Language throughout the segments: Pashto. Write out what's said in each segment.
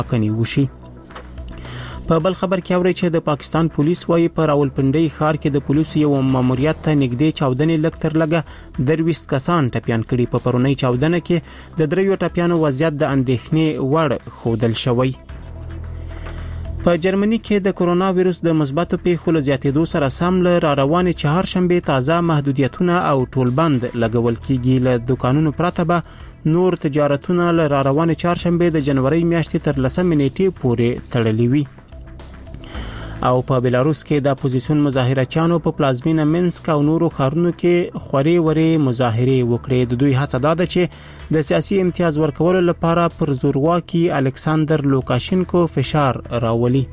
کني وشي. په بل خبر کې اوري چې د پاکستان پولیس وايي په راولپنډي ښار کې د پولیسو یو ماموریت ته نږدې چاودنې لکتر لګه 23 کسان ټپيان کړي. په پرونی چاودنه کې د دریو ټپيانو وضعیت د اندېښنې وړ خودل شوی. په جرمني کې د کرونا وایروس د مثبتو پیښو له زیاتېدو سره سم له روانې چهارشنبه تازه محدودیتونه او ټولبند لګول کېږي. له دکانونو پرته به نور تجارتونه له روانې چهارشنبه د جنوري میاشتې تر 10 نیټې پورې تړلي وي. او په بلاروس کې د اپوزیسیون مظاهرچیانو په پلازمینه منسک او نورو ښارونو کې خوري وري مظاهره وکړې. د دوی هڅه ده چې د سیاسي امتیاز ورکولو لپاره پر زورواکي الکساندر لوکاشینکو فشار راولي.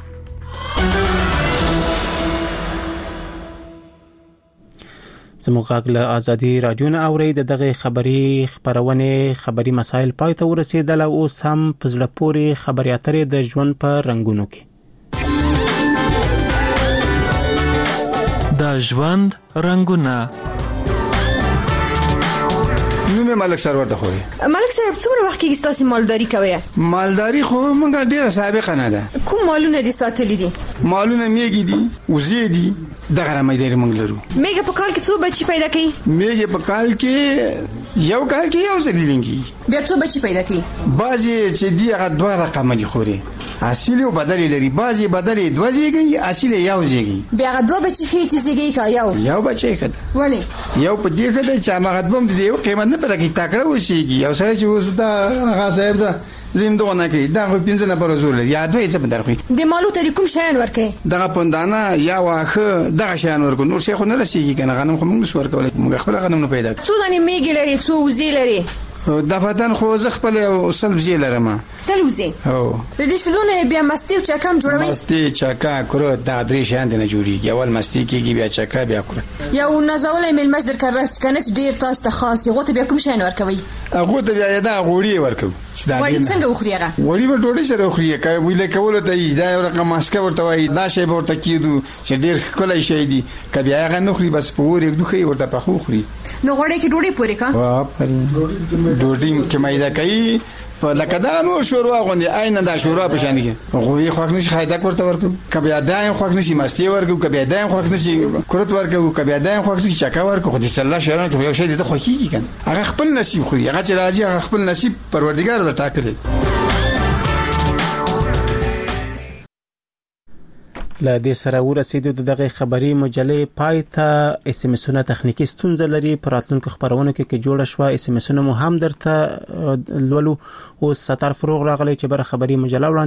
زموږ غږ له ازادي رادیو نه اوري. دغه خبري مسایل پای ته ورسېدل او سم پزړه پوري خبري اترې د ژوند په رنگونو کې. د ژوند رنگونه. نومه ملک سرور ته خوري. ملک صاحب څومره وخت کې تاسو مالداري کوي؟ مالداري خو مونږ ډیره سابقه نه ده. کوم مالونه دي ساتلي دي؟ مالونه میګي دي، وزې دي، دغه رمایداري مونږ لرو. میګه په کال کې څو بچي پیدا کوي؟ میګه په کال کې یو ځلیږي. بیا څو بچي پیدا کوي؟ بعضي چې دی هغه دوه رقم دي خوري. اصلي او بدلی لري. بعضي بدلی دوه زیږي، اصلي یو زیږي. بیا هغه دوه بچي خېټه زیږي کا یو بچي کده. ولی یو په دې کده چې هغه دوم دی یو قیمت نه پرې تاکړه وشيږي. یو سره چې اوس دا هغه صاحب دا زندونه کې دا خو 15 پر زول یا دوی څه بدرخي. د مالو ته کوم شیان ورکه؟ دغه پوندانه یا واخه دغه شیان ورکو. نور شیخ نه رسیږي کنه. غنم خو موږ ورکول. موږ خپل غنم نه پیدا. څو دانه میګي لري، څو وزې لري؟ د فتن خو زه خپل سلوزي لرم. سلوزي او د دې شلونه بیا مستی او چکم جوړوي. مستی چکا کړو دا درې شان نه جوړیږي. اول مستی کېږي بیا چکا بیا کړو. یو نازولې مل مجدر کراس کنه ډیر تاسو ته خاص یو ته بیا کوم شین ورکوي؟ هغه ته بیا دا غوړی ورکو. وړي څنګه وخوري هغه؟ وړي په ډوډۍ سره وخوري. کوي ویل کول ته دا یو رقم ماسکه ورته وای. دا شی ورته کیدو چې ډیر کولای شي دي. کبي هغه نه خوري بس پور یو دوخي ورته پخو خوري. نو غوړي کې ډوډۍ پورې کا؟ ډوډۍ کې مایده کوي. لکه دا نو شوروا غوندي عین دا شوروا په شان کې. غوي خوښ نشي خایدا ورته ورکو. کبي دایم خوښ نشي مستی ورکو. کبي دایم خوښ نشي کورت ورکو. کبي دایم خوښ نشي چکا ورکو. خو دې الله شهران ته یو شی دې خوښيږي کنه. هغه خپل نصیب خوري. هغه چې راځي هغه خپل نصیب پروردګار له ټاکلي. له دې سره ورسېدو دغه خبري مجلې پای ته. اس ام اسونه تخنیکی ستونزه لري. پراتلونکو خبرونه کې جوړه شو. اس ام اسونه مو هم درته لولو او ستار فروغ راغلی چې بر خبري مجله